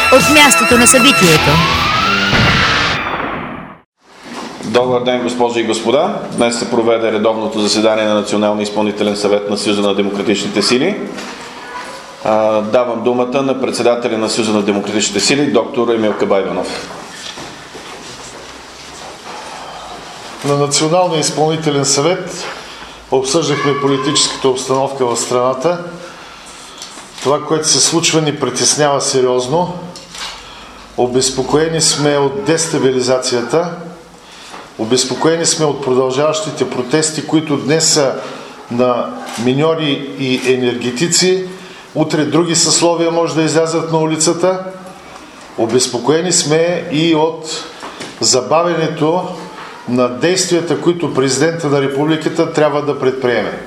от мястото на събитието. Добър ден, госпожи и господа! Днес се проведе редовното заседание на Националния изпълнителен съвет на Съюза на демократичните сили. Давам думата на председателя на Съюза на демократичните сили, доктор Емил Кабайданов. На Националния изпълнителен съвет обсъждахме политическата обстановка в страната. Това, което се случва, ни притеснява сериозно. Обезпокоени сме от дестабилизацията. Обезпокоени сме от продължаващите протести, които днес са на миньори и енергетици. Утре други съсловия може да излязат на улицата. Обезпокоени сме и от забавянето на действията, които президента на републиката трябва да предприеме.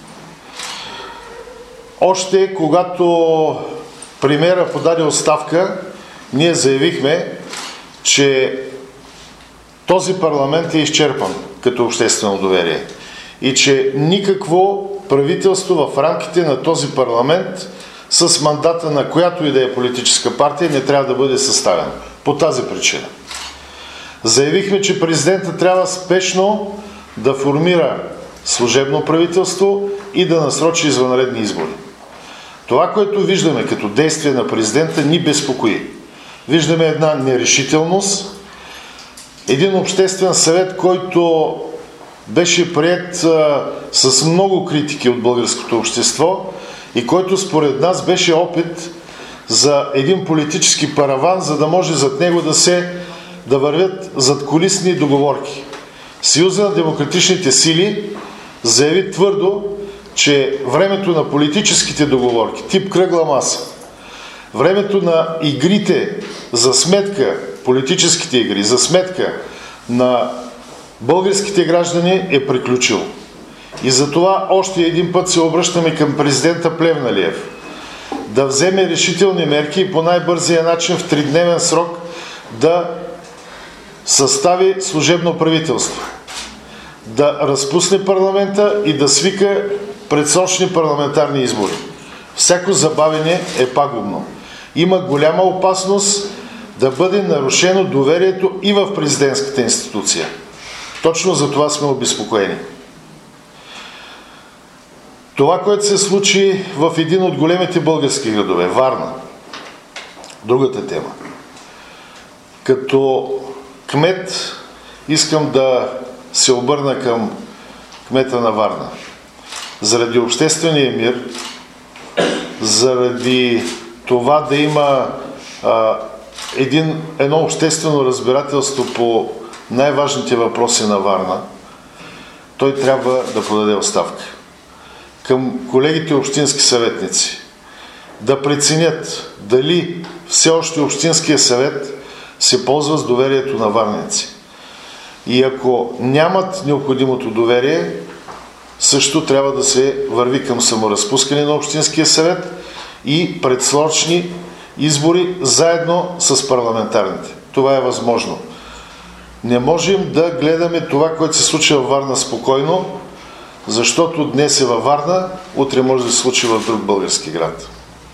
Още когато премиера подаде оставка, ние заявихме, че този парламент е изчерпан като обществено доверие и че никакво правителство в рамките на този парламент с мандата на която и да е политическа партия не трябва да бъде съставено. По тази причина. Заявихме, че президента трябва спешно да формира служебно правителство и да насрочи извънредни избори. Това, което виждаме като действие на президента, ни безпокои. Виждаме една нерешителност, един обществен съвет, който беше приет с много критики от българското общество и който според нас беше опит за един политически параван, за да може зад него да вървят задкулисни договорки. Съюза на демократичните сили заяви твърдо, че времето на политическите договорки, тип кръгла маса, времето на игрите за сметка, политическите игри, за сметка на българските граждани е приключил. И затова още един път се обръщаме към президента Плевнелиев да вземе решителни мерки и по най-бързия начин в 3-дневен срок да състави служебно правителство, да разпусне парламента и да свика предсрочни парламентарни избори. Всяко забавяне е пагубно. Има голяма опасност да бъде нарушено доверието и в президентската институция. Точно за това сме обезпокоени. Това, което се случи в един от големите български градове, Варна, другата тема. Като кмет искам да се обърна към кмета на Варна. Заради обществения мир, заради това да има едно обществено разбирателство по най-важните въпроси на Варна, той трябва да подаде оставка. Към колегите общински съветници да преценят дали все още Общинския съвет се ползва с доверието на варненци. И ако нямат необходимото доверие, също трябва да се върви към саморазпускане на Общинския съвет и предсрочни избори заедно с парламентарните. Това е възможно. Не можем да гледаме това, което се случи във Варна спокойно, защото днес е във Варна, утре може да се случи в друг български град.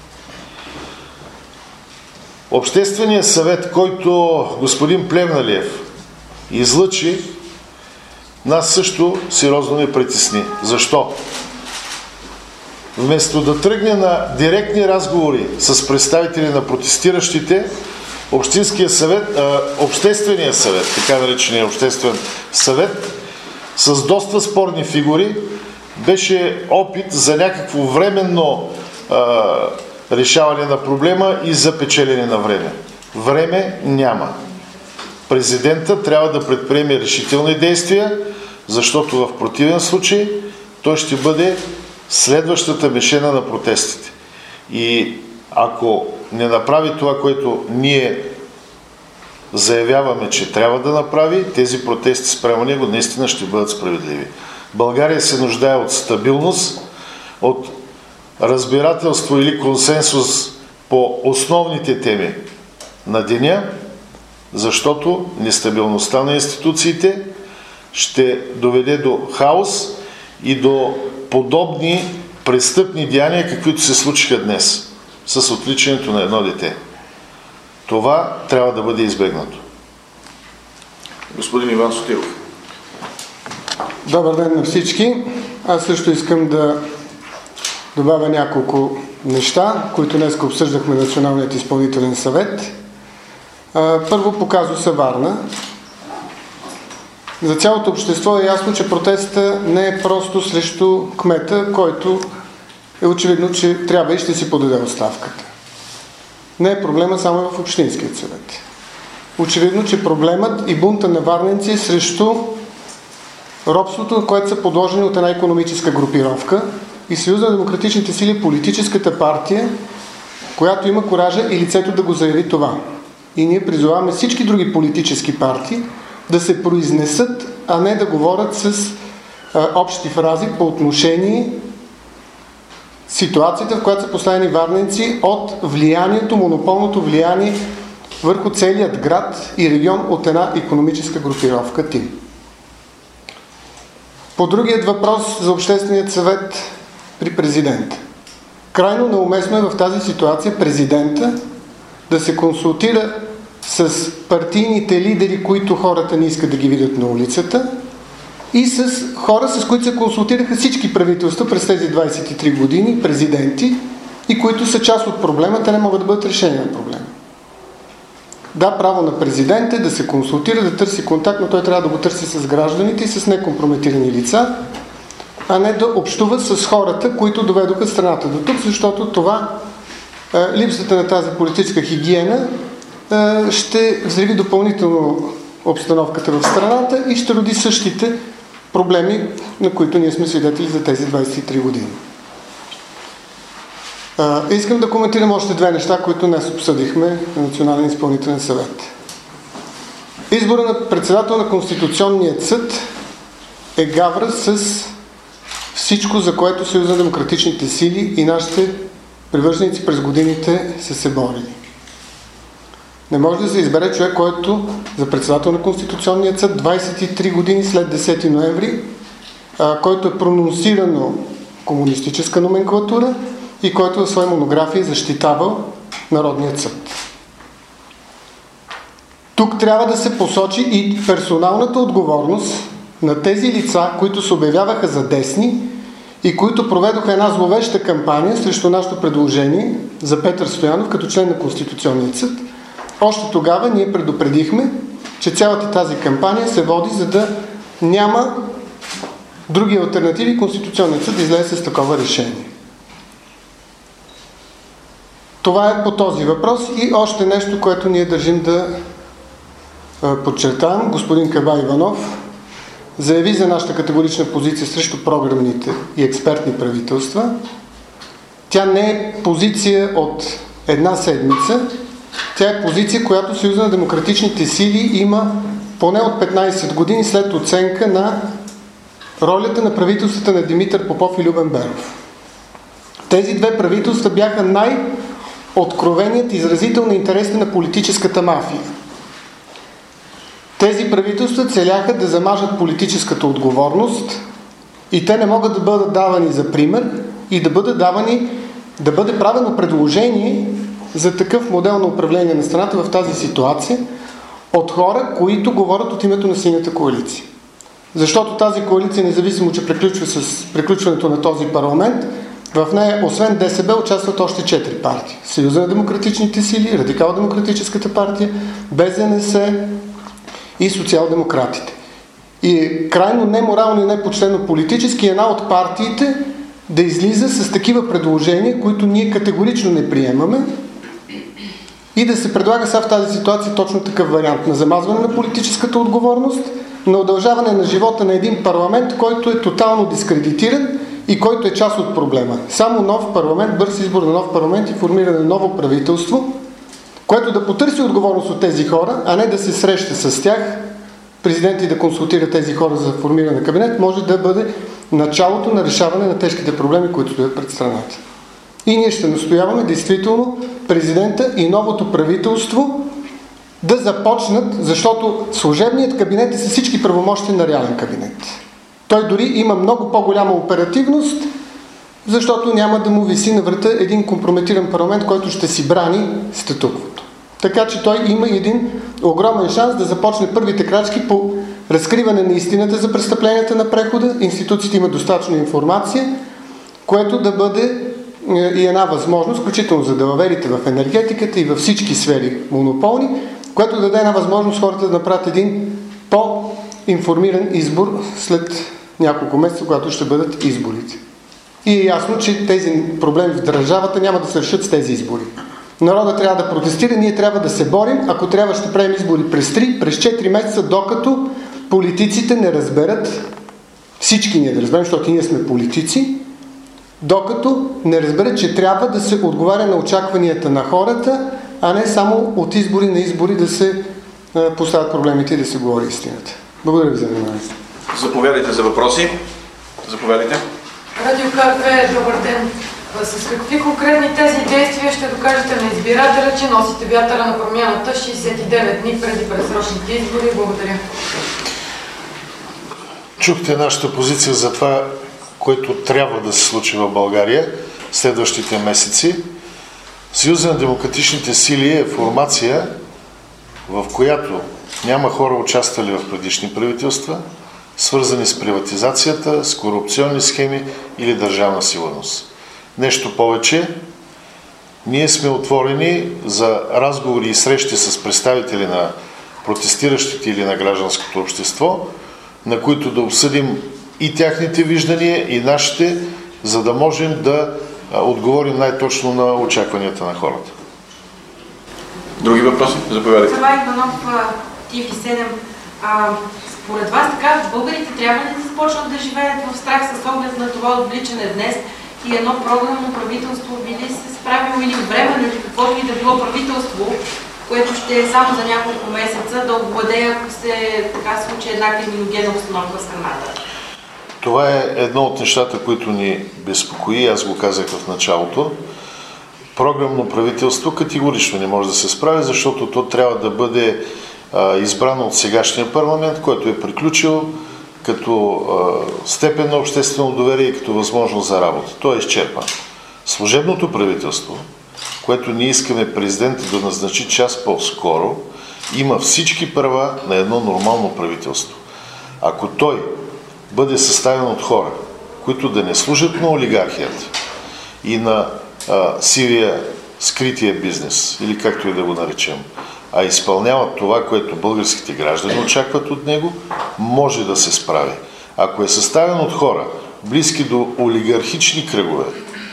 Общественият съвет, който господин Плевнелиев излъчи, нас също сериозно ме притесни. Защо? Вместо да тръгне на директни разговори с представители на протестиращите, Общественият съвет, така наречения Обществен съвет, с доста спорни фигури, беше опит за някакво временно решаване на проблема и за печелене на време. Време няма. Президента трябва да предприеме решителни действия, защото в противен случай той ще бъде следващата мишена на протестите. И ако не направи това, което ние заявяваме, че трябва да направи, тези протести спрямо него наистина ще бъдат справедливи. България се нуждае от стабилност, от разбирателство или консенсус по основните теми на деня, защото нестабилността на институциите ще доведе до хаос и до подобни престъпни деяния, каквито се случиха днес с отличането на едно дете. Това трябва да бъде избегнато. Господин Иван Сотиров. Добър ден на всички. Аз също искам да добавя няколко неща, които днес обсъждахме Националният изпълнителен съвет. Първо по казуса Варна. За цялото общество е ясно, че протеста не е просто срещу кмета, който е очевидно, че трябва и ще си подаде оставката. Не е проблема само в Общинският съвет. Очевидно, че проблемът и бунта на варненци е срещу робството, на което са подложени от една икономическа групировка, и Съюза на демократичните сили, политическата партия, която има коража и лицето да го заяви това. И ние призоваваме всички други политически партии да се произнесат, а не да говорят с общи фрази по отношение ситуацията, в която са поставени варненци от влиянието, монополното влияние върху целият град и регион от една икономическа групировка ТИМ. По другият въпрос за Общественият съвет при президента. Крайно неуместно е в тази ситуация президента да се консултира с партийните лидери, които хората не искат да ги видят на улицата, и с хора, с които се консултираха всички правителства през тези 23 години, президенти, и които са част от проблема, те не могат да бъдат решение на проблема. Да, право на президента да се консултира, да търси контакт, но той трябва да го търси с гражданите и с некомпрометирани лица, а не да общува с хората, които доведоха страната до тук, защото това, липсата на тази политическа хигиена, ще взриви допълнително обстановката в страната и ще роди същите проблеми, на които ние сме свидетели за тези 23 години. Искам да коментирам още две неща, които днес обсъдихме на Национален изпълнителен съвет. Избора на председател на Конституционният съд е гавра с всичко, за което Съюз на демократичните сили и нашите привърженици през годините са се борили. Не може да се избере човек, който за председател на Конституционния съд 23 години след 10 ноември, който е прононсирано комунистическа номенклатура и който в своя монография е защитавал Народният съд. Тук трябва да се посочи и персоналната отговорност на тези лица, които се обявяваха за десни и които проведоха една зловеща кампания срещу нашето предложение за Петър Стоянов като член на Конституционния съд. Още тогава ние предупредихме, че цялата тази кампания се води, за да няма други алтернативи, Конституционният съд излезе с такова решение. Това е по този въпрос. И още нещо, което ние държим да подчертаем. Господин Каба Иванов заяви за нашата категорична позиция срещу програмните и експертни правителства. Тя не е позиция от една седмица. Тя е позиция, която Съюза на демократичните сили има поне от 15 години след оценка на ролята на правителствата на Димитър Попов и Любен Беров. Тези две правителства бяха най-откровеният изразител на интересите на политическата мафия. Тези правителства целяха да замажат политическата отговорност и те не могат да бъдат давани за пример и да бъде правено предложение за такъв модел на управление на страната в тази ситуация от хора, които говорят от името на Синята коалиция. Защото тази коалиция, независимо, че приключва с приключването на този парламент, в нея, освен ДСБ, участват още 4 партии. Съюза на демократичните сили, Радикално-демократическата партия, БЗНС и социал-демократите. И крайно неморално и непочтено политически една от партиите да излиза с такива предложения, които ние категорично не приемаме, и да се предлага сега в тази ситуация точно такъв вариант на замазване на политическата отговорност, на удължаване на живота на един парламент, който е тотално дискредитиран и който е част от проблема. Само нов парламент, бърз избор на нов парламент и формиране на ново правителство, което да потърси отговорност от тези хора, а не да се среща с тях, президент и да консултира тези хора за формиране на кабинет, може да бъде началото на решаване на тежките проблеми, които стоят пред страната. И ние ще настояваме действително президента и новото правителство да започнат, защото служебният кабинет е с всички правомощия на реален кабинет. Той дори има много по-голяма оперативност, защото няма да му виси на врата един компрометиран парламент, който ще си брани статуквото. Така че той има един огромен шанс да започне първите крачки по разкриване на истината за престъпленията на прехода. Институциите имат достатъчно информация, което да бъде и една възможност, включително за далаверите в енергетиката и във всички сфери монополни, което да даде една възможност хората да направят един по-информиран избор след няколко месеца, когато ще бъдат изборите. И е ясно, че тези проблеми в държавата няма да се решат с тези избори. Народа трябва да протестира, ние трябва да се борим, ако трябва ще правим избори през 3, през 4 месеца, докато политиците не разберат, всички ние да разберем, защото ние сме политици, докато не разберат, че трябва да се отговаря на очакванията на хората, а не само от избори на избори да се поставят проблемите и да се говори истината. Благодаря ви за вниманието. Заповядайте за въпроси. Заповядайте. Радио КР, добър ден. С какви конкретни тези действия ще докажете на избирателя, че носите вятъра на промяната 69 дни преди предсрочните избори? Благодаря. Чухте нашата позиция за това, което трябва да се случи в България следващите месеци. Съюза на демократичните сили е формация, в която няма хора участвали в предишни правителства, свързани с приватизацията, с корупционни схеми или държавна сигурност. Нещо повече, ние сме отворени за разговори и срещи с представители на протестиращите или на гражданското общество, на които да обсъдим и тяхните виждания, и нашите, за да можем да отговорим най-точно на очакванията на хората. Други въпроси? Заповядайте. Това Иванов, TV7. Според вас така, българите трябва ли да започнат да живеят в страх с оглед на това отвличане днес и едно програмно правителство би ли се справило или временно, или каквото и да било правителство, което ще е само за няколко месеца да овладее, ако се така случи една криминогенна обстановка в страната? Това е едно от нещата, които ни безпокои, аз го казах в началото. Програмно правителство категорично не може да се справи, защото то трябва да бъде избрано от сегашния парламент, който е приключил като степен на обществено доверие и като възможност за работа. То е изчерпано. Служебното правителство, което ние искаме президента да назначи час по-скоро, има всички права на едно нормално правителство. Ако той бъде съставен от хора, които да не служат на олигархията и на сивия, скрития бизнес, или както и да го наречем, а изпълняват това, което българските граждани очакват от него, може да се справи. Ако е съставен от хора, близки до олигархични кръгове,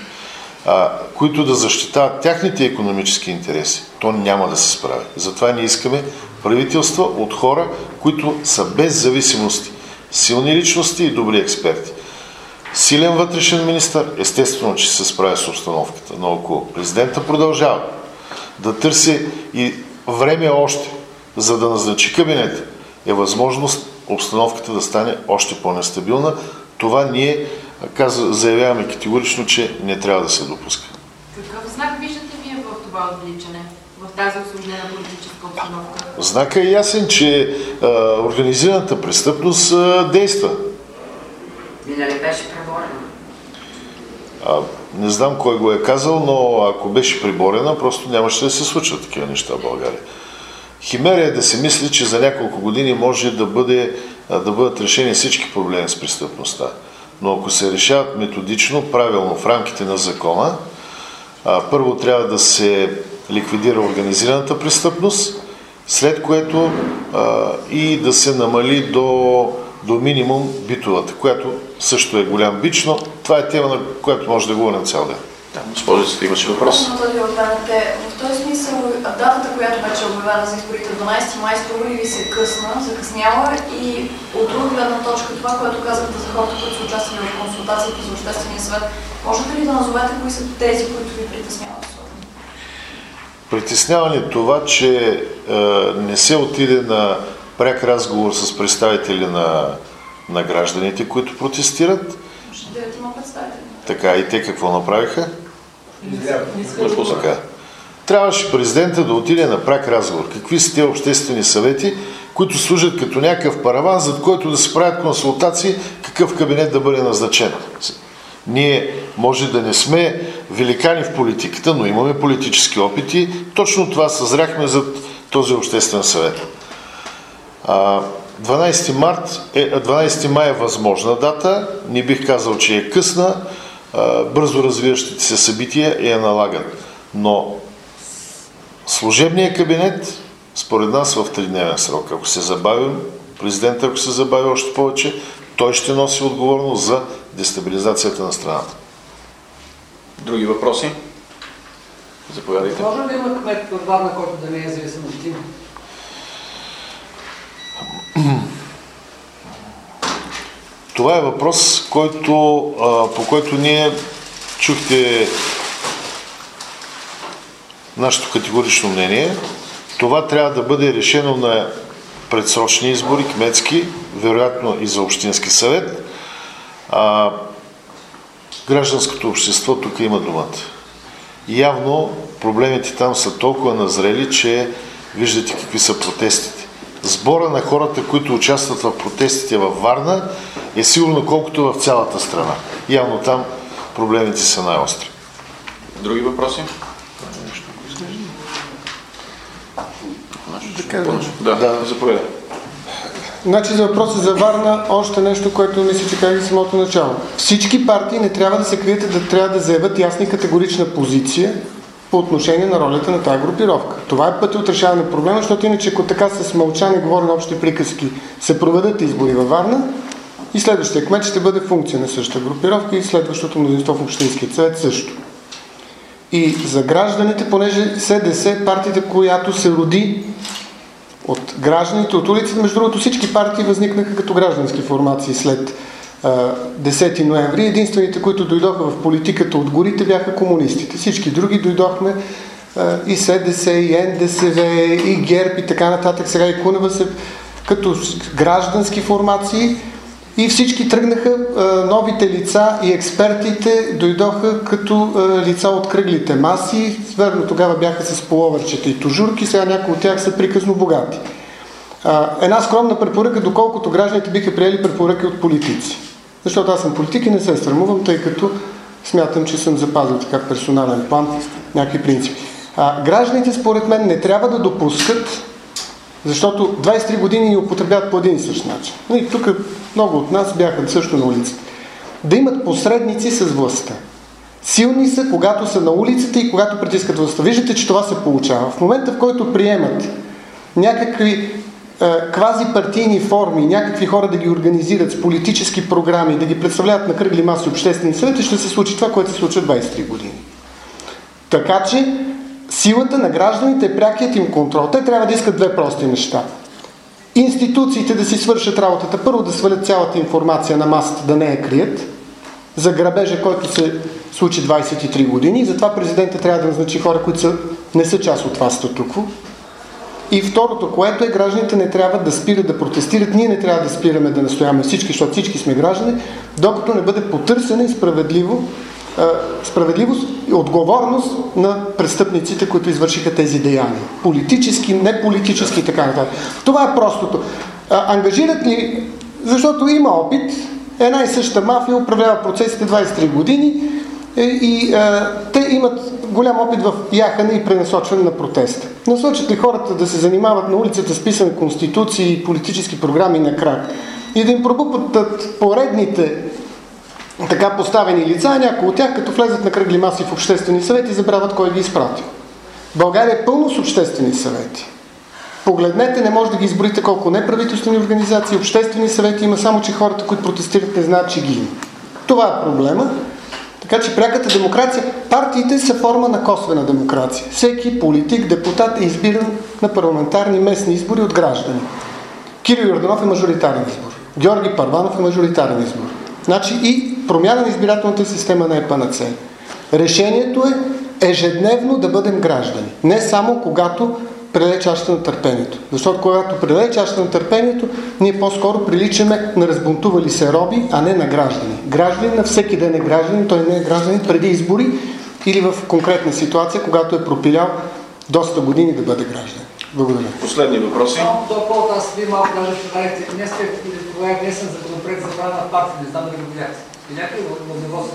които да защитават тяхните икономически интереси, то няма да се справи. Затова ние искаме правителства от хора, които са без зависимости, силни личности и добри експерти. Силен вътрешен министър, естествено, че се справя с обстановката, но ако президента продължава да търси и време още, за да назначи кабинет, е възможност обстановката да стане още по-нестабилна. Това ние заявяваме категорично, че не трябва да се допуска. Какъв знак виждате вие в това отвличане, в тази усложнена политическа обстановка? Знакът е ясен, че организираната престъпност действа. И нали беше преборена? Не знам кой го е казал, но ако беше приборена, просто нямаше да се случват такива неща в България. Химера е да се мисли, че за няколко години може да бъдат решени всички проблеми с престъпността. Но ако се решават методично, правилно, в рамките на закона, първо трябва да се ликвидира организираната престъпност, след което и да се намали до минимум битовата, която също е голям бич, но това е тема, на която може да говорим цял ден. Госпожицата имаше въпрос. В този смисъл, датата, която вече е обявена за изборите 12 май, струва ли се късна, закъснява и от друга гледна точка това, което казахте за хората, които са участвали в консултациите за обществения съвет, можете ли да назовете кои са тези, които ви притесняват? Притесняване това, че не се отиде на пряк разговор с представители на гражданите, които протестират. Ще има представители. Така, и те какво направиха? Така. Трябваше президента да отиде на пряк разговор. Какви са те обществени съвети, които служат като някакъв параван, зад който да се правят консултации, какъв кабинет да бъде назначен. Ние може да не сме великани в политиката, но имаме политически опити. Точно това съзряхме за този обществен съвет. 12 май е възможна дата. Не бих казал, че е късна. Бързо развиващите се събития я налагат. Но служебният кабинет, според нас, в 3-дневен срок. Ако се забавим, президентът, ако се забави още повече, той ще носи отговорност за дестабилизацията на страната. Други въпроси? Заповядайте. Може ли да има кмет във Варна, който да не е зависим от тим? Това е въпрос, по който ние чухте нашето категорично мнение. Това трябва да бъде решено на предсрочни избори, кметски, вероятно и за общински съвет. Гражданското общество тук има думата. Явно проблемите там са толкова назрели, че виждате какви са протестите. Сбора на хората, които участват в протестите във Варна, е сигурно колкото в цялата страна. Явно там проблемите са най-остри. Други въпроси? Да, заповядай. Значи за въпроса за Варна, още нещо, което мисля, че казах в самото начало. Всички партии не трябва да се крият, да трябва да заявят ясна и категорична позиция по отношение на ролята на тази групировка. Това е път от решаване на проблема, защото иначе ако така с мълчание говоря на общи приказки се проведат избори във Варна и следващия кмет ще бъде функция на същата групировка и следващото мнозинство в Общинския съвет също. И за гражданите, понеже СДС, партията, която се роди от гражданите, от улицата, между другото всички партии възникнаха като граждански формации след 10 ноември. Единствените, които дойдоха в политиката от горите, бяха комунистите. Всички други дойдохме и СДС, и НДСВ, и ГЕРБ, и така нататък. Сега и Кунева се като граждански формации. И всички тръгнаха, новите лица и експертите дойдоха като лица от кръглите маси. Верно, тогава бяха с половърчета и тужурки, сега някои от тях са приказно богати. Една скромна препоръка, доколкото гражданите биха приели препоръки от политици. Защото аз съм политик и не се срамувам, тъй като смятам, че съм запазил така персонален план, някакви принципи. Гражданите, според мен, не трябва да допускат, защото 23 години ни употребяват по един и същ начин. И тук много от нас бяха също на улицата. Да имат посредници с властта. Силни са, когато са на улицата и когато притискат властта. Виждате, че това се получава. В момента, в който приемат някакви квазипартийни форми, някакви хора да ги организират с политически програми, да ги представляват на кръгли маси обществени съвети, ще се случи това, което се случва 23 години. Така че силата на гражданите е прякият им контрол. Те трябва да искат две прости неща. Институциите да си свършат работата. Първо да свалят цялата информация на масата, да не я крият. За грабежа, който се случи 23 години. И затова президента трябва да назначи хора, които не са част от това статукво. И второто, което е, гражданите не трябва да спират да протестират. Ние не трябва да спираме да настояваме всички, защото всички сме граждани, докато не бъде потърсена и справедливост и отговорност на престъпниците, които извършиха тези деяния. Политически, неполитически и така нататък. Това е простото. Ангажират ли, защото има опит, една и съща мафия управлява процесите 23 години и те имат голям опит в яхане и пренасочване на протеста. Насочат ли хората да се занимават на улицата с писане конституции и политически програми на крак и да им пробутат поредните така поставени лица, някои от тях, като влезат на кръгли маси в обществени съвети, забравят кой ги изпратил. България е пълно с обществени съвети. Погледнете, не може да ги изборите колко неправителствени организации, обществени съвети има, само че хората, които протестират, не знаят, че ги има. Това е проблема. Така че пряката демокрация, партиите са форма на косвена демокрация. Всеки политик, депутат е избиран на парламентарни местни избори от граждани. Кирил Йорданов е мажоритарен избор. Георги Първанов е мажоритарен избор. Значи и промяна на избирателната система не е панацея. Решението е ежедневно да бъдем граждани. Не само когато прелее чашата на търпението. Защото когато прелее чашата на търпението, ние по-скоро приличаме на разбунтували се роби, а не на граждани. Гражданин на всеки ден е гражданин, той не е гражданин преди избори или в конкретна ситуация, когато е пропилял доста години да бъде гражданин. Благодаря. Последни въпроси. Толкова аз ви малко даже ще дадете. Днес е внесен законопроект за брана партия, не знам дали го видяхте. Видяхте ли в ниво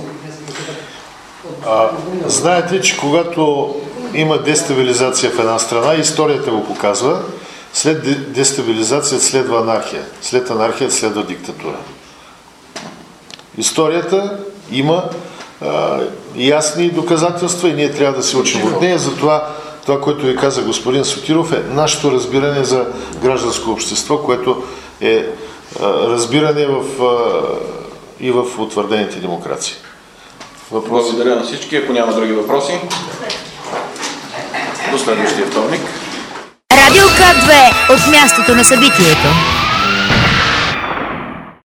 Знаете, че когато има дестабилизация в една страна, историята го показва, след дестабилизация следва анархия. След анархия следва диктатура. Историята има ясни доказателства и ние трябва да се учим от нея. Затова това, което ви каза господин Сотиров, е нашето разбиране за гражданско общество, което е разбиране и в утвърдените демокрации. Въпрос. Благодаря на всички. Ако няма други въпроси, до следващия вторник. Радио К2 от мястото на събитието.